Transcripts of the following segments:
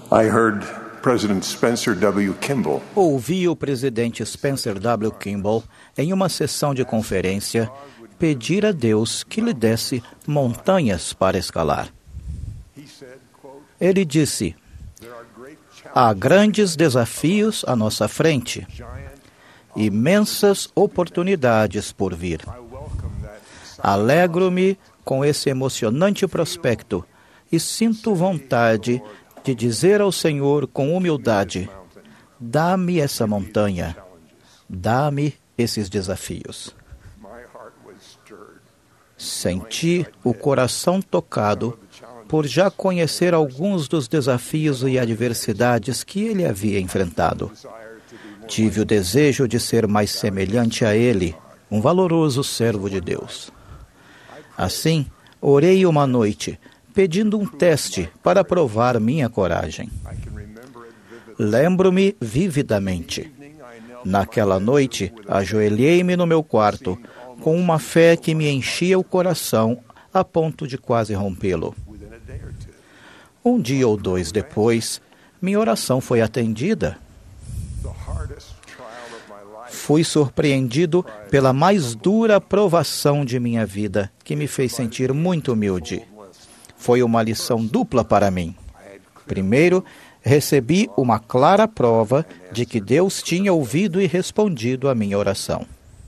I heard President Spencer W. Kimball Ouvi o presidente Spencer W. Kimball, em uma sessão de conferência, pedir a Deus que lhe desse montanhas para escalar. Ele disse: há grandes desafios à nossa frente, imensas oportunidades por vir. Alegro-me com esse emocionante prospecto e sinto vontade de dizer ao Senhor com humildade: dá-me essa montanha, dá-me esses desafios. Senti o coração tocado por já conhecer alguns dos desafios e adversidades que ele havia enfrentado. Tive o desejo de ser mais semelhante a ele, um valoroso servo de Deus. Assim, orei uma noite, pedindo um teste para provar minha coragem. Lembro-me vividamente. Naquela noite, ajoelhei-me no meu quarto, com uma fé que me enchia o coração a ponto de quase rompê-lo. Um dia ou dois depois, minha oração foi atendida. Fui surpreendido pela mais dura provação de minha vida, que me fez sentir muito humilde. Foi uma lição dupla para mim. Primeiro, recebi uma clara prova de que Deus tinha ouvido e respondido à minha oração.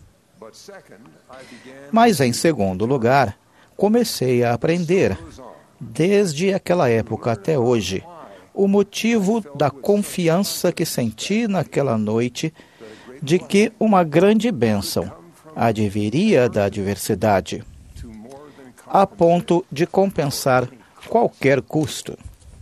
Mas, em segundo lugar, comecei a aprender, desde aquela época até hoje, o motivo da confiança que senti naquela noite de que uma grande bênção adviria da adversidade, a ponto de compensar qualquer custo.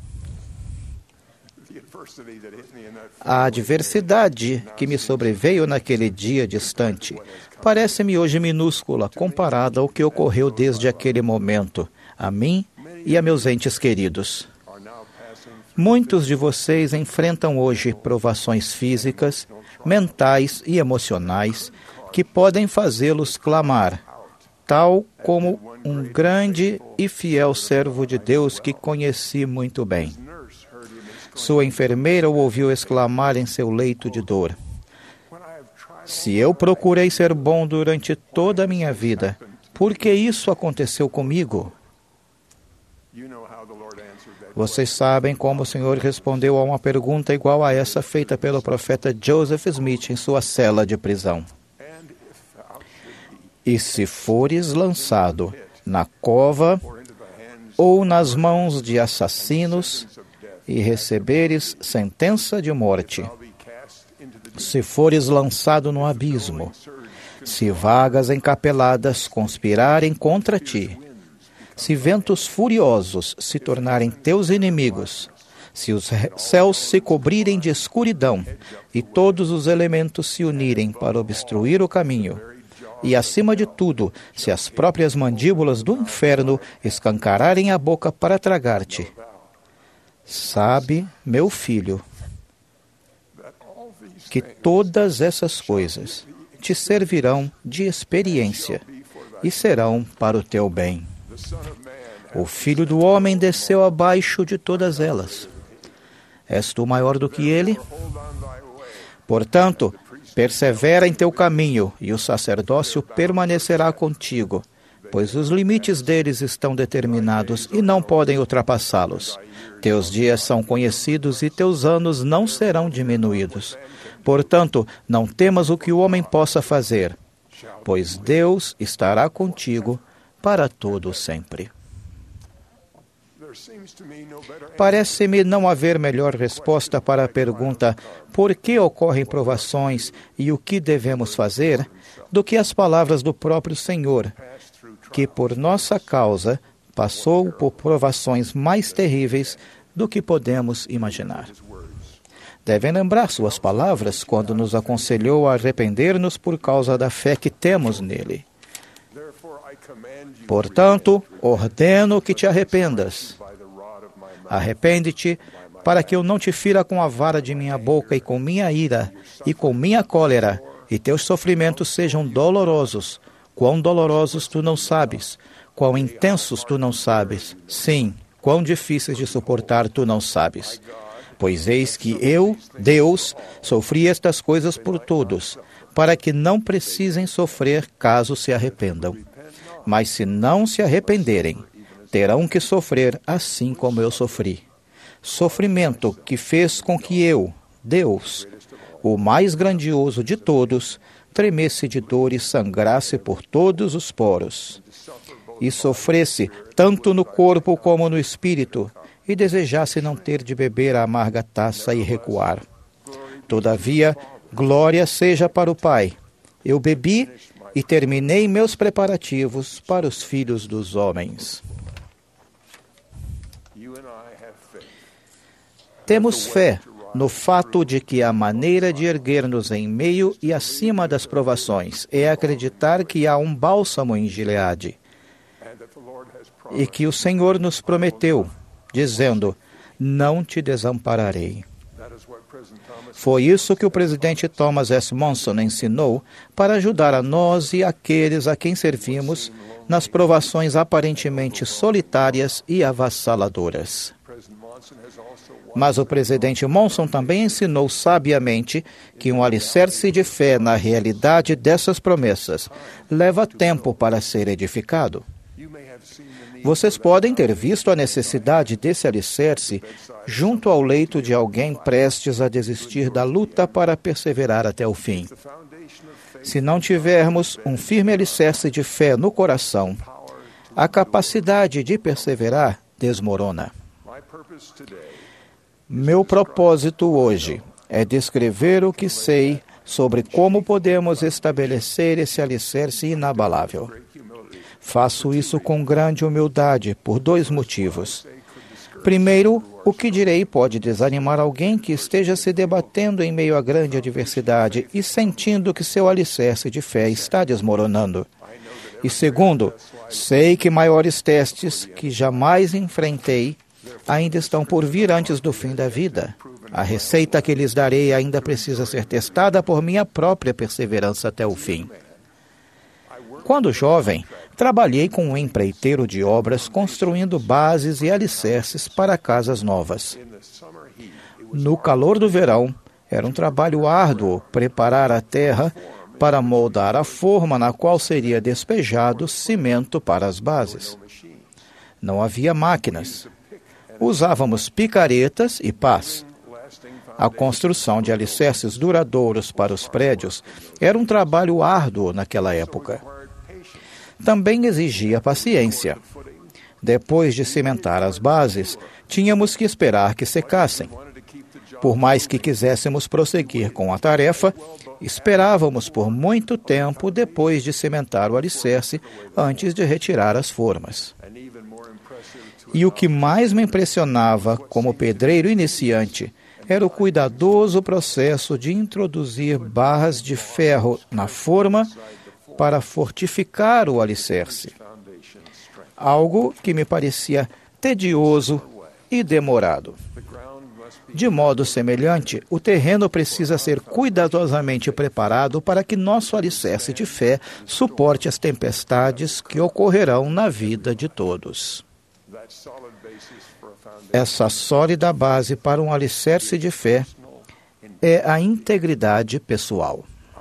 A adversidade que me sobreveio naquele dia distante parece-me hoje minúscula comparada ao que ocorreu desde aquele momento, a mim e a meus entes queridos. Muitos de vocês enfrentam hoje provações físicas, mentais e emocionais que podem fazê-los clamar, tal como um grande e fiel servo de Deus que conheci muito bem. Sua enfermeira o ouviu exclamar em seu leito de dor: se eu procurei ser bom durante toda a minha vida, por que isso aconteceu comigo? Vocês sabem como o Senhor respondeu a uma pergunta igual a essa feita pelo profeta Joseph Smith em sua cela de prisão. E se fores lançado na cova ou nas mãos de assassinos e receberes sentença de morte, se fores lançado no abismo, se vagas encapeladas conspirarem contra ti, se ventos furiosos se tornarem teus inimigos, se os céus se cobrirem de escuridão e todos os elementos se unirem para obstruir o caminho, e, acima de tudo, se as próprias mandíbulas do inferno escancararem a boca para tragar-te, sabe, meu filho, que todas essas coisas te servirão de experiência e serão para o teu bem. O Filho do Homem desceu abaixo de todas elas. És tu maior do que ele? Portanto, persevera em teu caminho, e o sacerdócio permanecerá contigo, pois os limites deles estão determinados e não podem ultrapassá-los. Teus dias são conhecidos e teus anos não serão diminuídos. Portanto, não temas o que o homem possa fazer, pois Deus estará contigo para todo sempre. Parece-me não haver melhor resposta para a pergunta por que ocorrem provações e o que devemos fazer do que as palavras do próprio Senhor, que por nossa causa passou por provações mais terríveis do que podemos imaginar. Devem lembrar suas palavras quando nos aconselhou a arrepender-nos por causa da fé que temos nele. Portanto, ordeno que te arrependas. Arrepende-te, para que eu não te fira com a vara de minha boca e com minha ira e com minha cólera, e teus sofrimentos sejam dolorosos. Quão dolorosos tu não sabes, quão intensos tu não sabes. Sim, quão difíceis de suportar tu não sabes. Pois eis que eu, Deus, sofri estas coisas por todos, para que não precisem sofrer caso se arrependam. Mas se não se arrependerem, terão que sofrer assim como eu sofri. Sofrimento que fez com que eu, Deus, o mais grandioso de todos, tremesse de dor e sangrasse por todos os poros. E sofresse tanto no corpo como no espírito, e desejasse não ter de beber a amarga taça e recuar. Todavia, glória seja para o Pai. Eu bebi e terminei meus preparativos para os filhos dos homens. Temos fé no fato de que a maneira de erguer-nos em meio e acima das provações é acreditar que há um bálsamo em Gileade e que o Senhor nos prometeu, dizendo, não te desampararei. Foi isso que o presidente Thomas S. Monson ensinou para ajudar a nós e aqueles a quem servimos nas provações aparentemente solitárias e avassaladoras. Mas o presidente Monson também ensinou sabiamente que um alicerce de fé na realidade dessas promessas leva tempo para ser edificado. Vocês podem ter visto a necessidade desse alicerce junto ao leito de alguém prestes a desistir da luta para perseverar até o fim. Se não tivermos um firme alicerce de fé no coração, a capacidade de perseverar desmorona. Meu propósito hoje é descrever o que sei sobre como podemos estabelecer esse alicerce inabalável. Faço isso com grande humildade por 2 motivos. Primeiro, o que direi pode desanimar alguém que esteja se debatendo em meio a grande adversidade e sentindo que seu alicerce de fé está desmoronando. E segundo, sei que maiores testes que jamais enfrentei ainda estão por vir antes do fim da vida. A receita que lhes darei ainda precisa ser testada por minha própria perseverança até o fim. Quando jovem, trabalhei com um empreiteiro de obras construindo bases e alicerces para casas novas. No calor do verão, era um trabalho árduo preparar a terra para moldar a forma na qual seria despejado cimento para as bases. Não havia máquinas. Usávamos picaretas e pás. A construção de alicerces duradouros para os prédios era um trabalho árduo naquela época. Também exigia paciência. Depois de cimentar as bases, tínhamos que esperar que secassem. Por mais que quiséssemos prosseguir com a tarefa, esperávamos por muito tempo depois de cimentar o alicerce antes de retirar as formas. E o que mais me impressionava como pedreiro iniciante era o cuidadoso processo de introduzir barras de ferro na forma para fortificar o alicerce. Algo que me parecia tedioso e demorado. De modo semelhante, o terreno precisa ser cuidadosamente preparado para que nosso alicerce de fé suporte as tempestades que ocorrerão na vida de todos. Essa sólida base para um alicerce de fé é a integridade pessoal.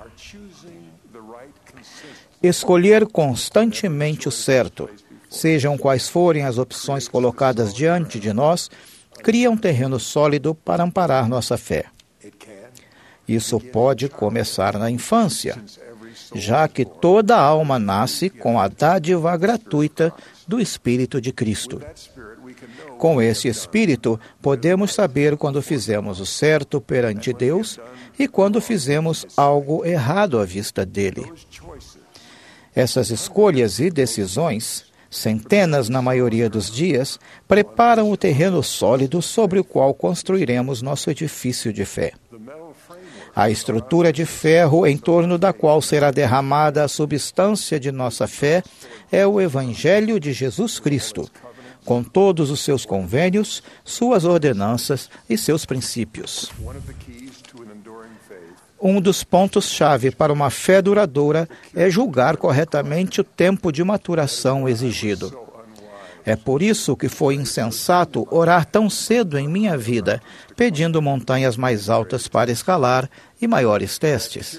Escolher constantemente o certo, sejam quais forem as opções colocadas diante de nós, cria um terreno sólido para amparar nossa fé. Isso pode começar na infância, já que toda alma nasce com a dádiva gratuita do Espírito de Cristo. Com esse Espírito, podemos saber quando fizemos o certo perante Deus e quando fizemos algo errado à vista dele. Essas escolhas e decisões, centenas na maioria dos dias, preparam o terreno sólido sobre o qual construiremos nosso edifício de fé. A estrutura de ferro em torno da qual será derramada a substância de nossa fé é o Evangelho de Jesus Cristo, com todos os seus convênios, suas ordenanças e seus princípios. Um dos pontos-chave para uma fé duradoura é julgar corretamente o tempo de maturação exigido. É por isso que foi insensato orar tão cedo em minha vida, pedindo montanhas mais altas para escalar e maiores testes.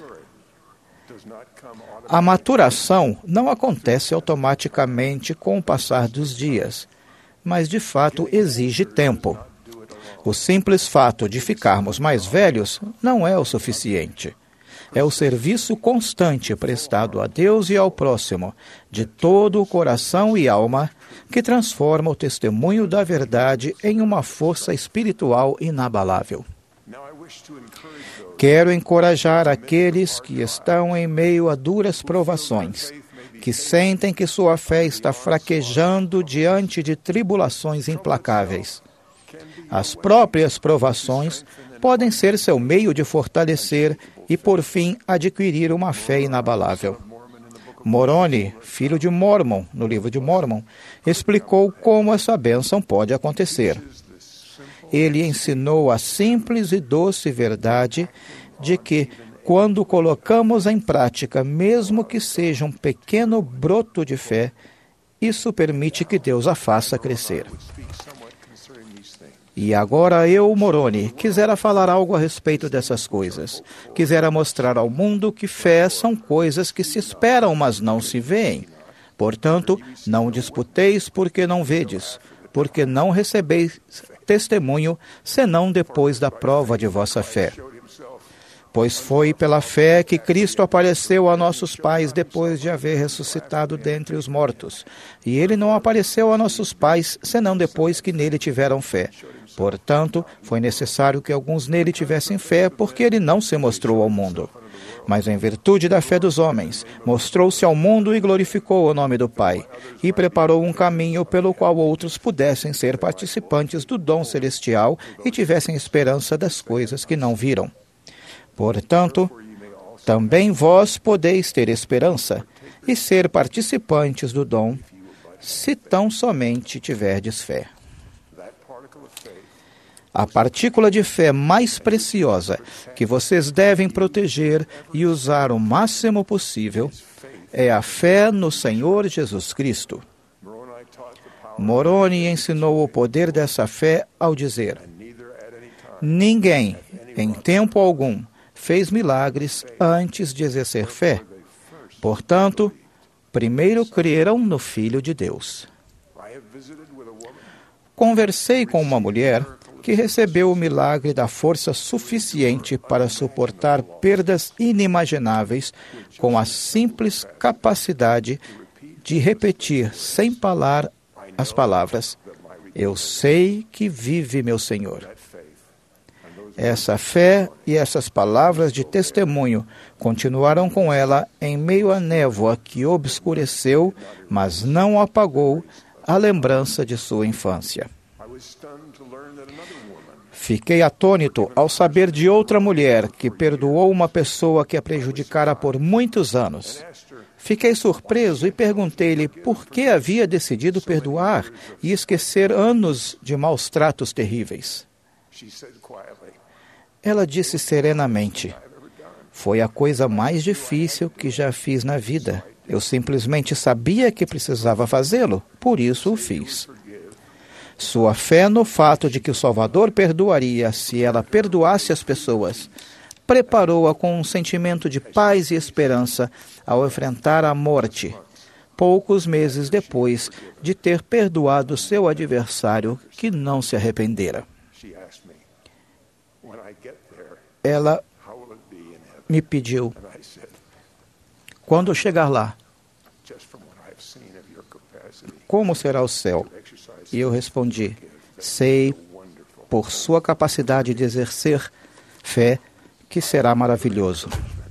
A maturação não acontece automaticamente com o passar dos dias, mas de fato exige tempo. O simples fato de ficarmos mais velhos não é o suficiente. É o serviço constante prestado a Deus e ao próximo, de todo o coração e alma, que transforma o testemunho da verdade em uma força espiritual inabalável. Quero encorajar aqueles que estão em meio a duras provações, que sentem que sua fé está fraquejando diante de tribulações implacáveis. As próprias provações podem ser seu meio de fortalecer e, por fim, adquirir uma fé inabalável. Moroni, filho de Mormon, no livro de Mormon, explicou como essa bênção pode acontecer. Ele ensinou a simples e doce verdade de que, quando colocamos em prática, mesmo que seja um pequeno broto de fé, isso permite que Deus a faça crescer. E agora eu, Moroni, quisera falar algo a respeito dessas coisas. Quisera mostrar ao mundo que fé são coisas que se esperam, mas não se veem. Portanto, não disputeis porque não vedes, porque não recebeis testemunho, senão depois da prova de vossa fé. Pois foi pela fé que Cristo apareceu a nossos pais depois de haver ressuscitado dentre os mortos. E ele não apareceu a nossos pais, senão depois que nele tiveram fé. Portanto, foi necessário que alguns nele tivessem fé, porque ele não se mostrou ao mundo. Mas em virtude da fé dos homens, mostrou-se ao mundo e glorificou o nome do Pai, e preparou um caminho pelo qual outros pudessem ser participantes do dom celestial e tivessem esperança das coisas que não viram. Portanto, também vós podeis ter esperança e ser participantes do dom, se tão somente tiverdes fé. A partícula de fé mais preciosa que vocês devem proteger e usar o máximo possível é a fé no Senhor Jesus Cristo. Moroni ensinou o poder dessa fé ao dizer: ninguém, em tempo algum, fez milagres antes de exercer fé. Portanto, primeiro creram no Filho de Deus. Conversei com uma mulher que recebeu o milagre da força suficiente para suportar perdas inimagináveis com a simples capacidade de repetir sem parar as palavras: eu sei que vive meu Senhor. Essa fé e essas palavras de testemunho continuaram com ela em meio à névoa que obscureceu, mas não apagou, a lembrança de sua infância. Fiquei atônito ao saber de outra mulher que perdoou uma pessoa que a prejudicara por muitos anos. Fiquei surpreso e perguntei-lhe por que havia decidido perdoar e esquecer anos de maus tratos terríveis. Ela disse serenamente: foi a coisa mais difícil que já fiz na vida. Eu simplesmente sabia que precisava fazê-lo, por isso o fiz. Sua fé no fato de que o Salvador perdoaria se ela perdoasse as pessoas preparou-a com um sentimento de paz e esperança ao enfrentar a morte, poucos meses depois de ter perdoado seu adversário que não se arrependera. Ela me pediu: quando chegar lá, como será o céu? E eu respondi: sei, por sua capacidade de exercer fé, que será maravilhoso.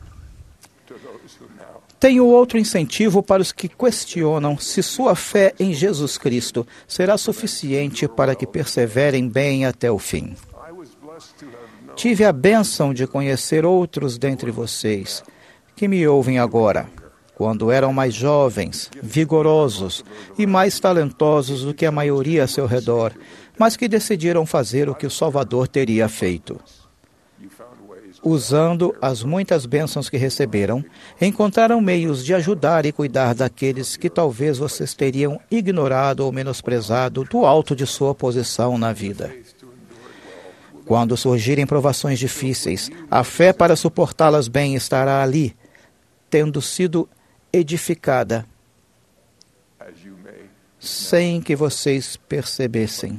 Tenho outro incentivo para os que questionam se sua fé em Jesus Cristo será suficiente para que perseverem bem até o fim. Tive a bênção de conhecer outros dentre vocês que me ouvem agora, quando eram mais jovens, vigorosos e mais talentosos do que a maioria a seu redor, mas que decidiram fazer o que o Salvador teria feito. usando as muitas bênçãos que receberam, encontraram meios de ajudar e cuidar daqueles que talvez vocês teriam ignorado ou menosprezado do alto de sua posição na vida. Quando surgirem provações difíceis, a fé para suportá-las bem estará ali, tendo sido edificada, sem que vocês percebessem.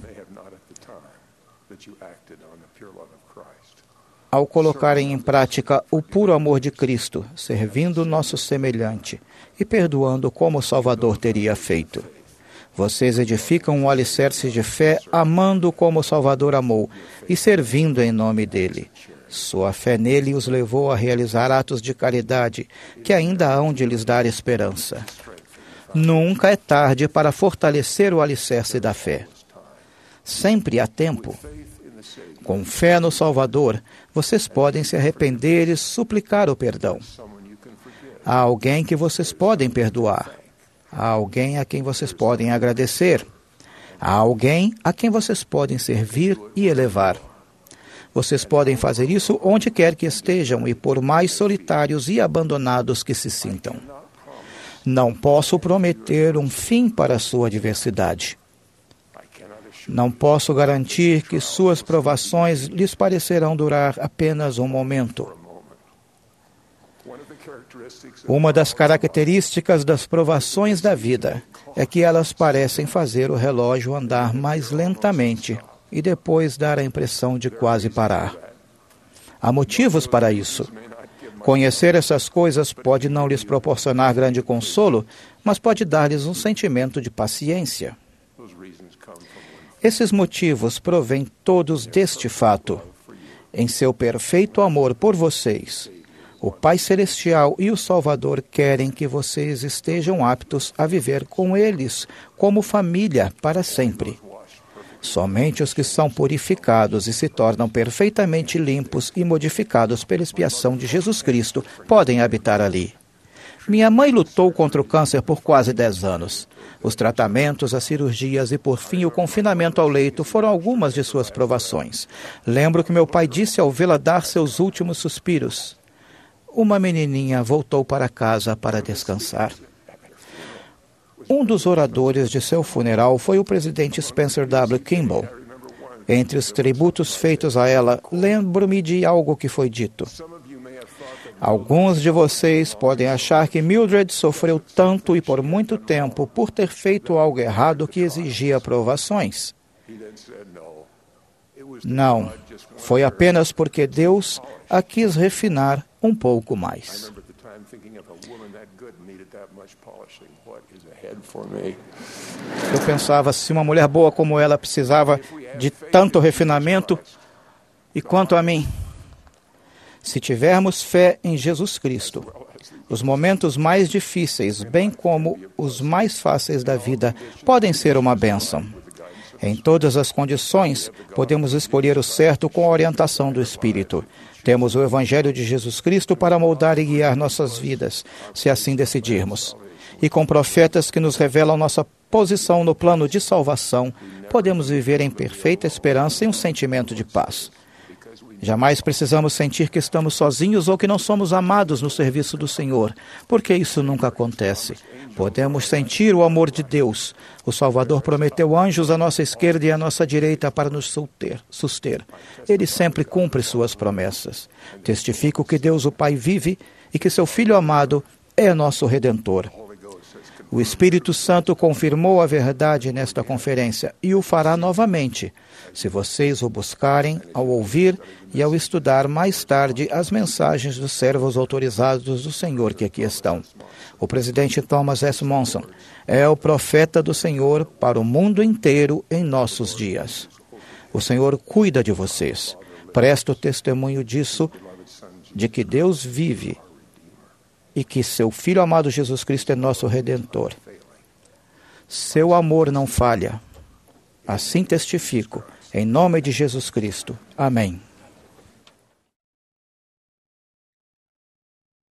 Ao colocarem em prática o puro amor de Cristo, servindo o nosso semelhante e perdoando como o Salvador teria feito. Vocês edificam um alicerce de fé, amando como o Salvador amou e servindo em nome dele. Sua fé nele os levou a realizar atos de caridade que ainda hão de lhes dar esperança. Nunca é tarde para fortalecer o alicerce da fé. Sempre há tempo. Com fé no Salvador, vocês podem se arrepender e suplicar o perdão. Há alguém que vocês podem perdoar. Há alguém a quem vocês podem agradecer. Há alguém a quem vocês podem servir e elevar. Vocês podem fazer isso onde quer que estejam e por mais solitários e abandonados que se sintam. Não posso prometer um fim para a sua adversidade. Não posso garantir que suas provações lhes parecerão durar apenas um momento. Uma das características das provações da vida é que elas parecem fazer o relógio andar mais lentamente e depois dar a impressão de quase parar. Há motivos para isso. Conhecer essas coisas pode não lhes proporcionar grande consolo, mas pode dar-lhes um sentimento de paciência. Esses motivos provêm todos deste fato. Em seu perfeito amor por vocês, o Pai Celestial e o Salvador querem que vocês estejam aptos a viver com eles como família para sempre. Somente os que são purificados e se tornam perfeitamente limpos e modificados pela expiação de Jesus Cristo podem habitar ali. Minha mãe lutou contra o câncer por quase 10 anos. Os tratamentos, as cirurgias e, por fim, o confinamento ao leito foram algumas de suas provações. Lembro que meu pai disse ao vê-la dar seus últimos suspiros: uma menininha voltou para casa para descansar. Um dos oradores de seu funeral foi o presidente Spencer W. Kimball. Entre os tributos feitos a ela, lembro-me de algo que foi dito. Alguns de vocês podem achar que Mildred sofreu tanto e por muito tempo por ter feito algo errado que exigia provações. Não, foi apenas porque Deus a quis refinar um pouco mais. Eu pensava, se uma mulher boa como ela precisava de tanto refinamento, e quanto a mim, se tivermos fé em Jesus Cristo, os momentos mais difíceis, bem como os mais fáceis da vida, podem ser uma bênção. Em todas as condições, podemos escolher o certo com a orientação do Espírito. Temos o Evangelho de Jesus Cristo para moldar e guiar nossas vidas, se assim decidirmos. E com profetas que nos revelam nossa posição no plano de salvação, podemos viver em perfeita esperança e um sentimento de paz. Jamais precisamos sentir que estamos sozinhos ou que não somos amados no serviço do Senhor, porque isso nunca acontece. Podemos sentir o amor de Deus. O Salvador prometeu anjos à nossa esquerda e à nossa direita para nos suster. Ele sempre cumpre suas promessas. Testifico que Deus, o Pai, vive e que seu Filho amado é nosso Redentor. O Espírito Santo confirmou a verdade nesta conferência e o fará novamente, se vocês o buscarem ao ouvir e ao estudar mais tarde as mensagens dos servos autorizados do Senhor que aqui estão. O presidente Thomas S. Monson é o profeta do Senhor para o mundo inteiro em nossos dias. O Senhor cuida de vocês. Presto testemunho disso, de que Deus vive e que seu Filho amado Jesus Cristo é nosso Redentor. Seu amor não falha. Assim testifico, em nome de Jesus Cristo. Amém.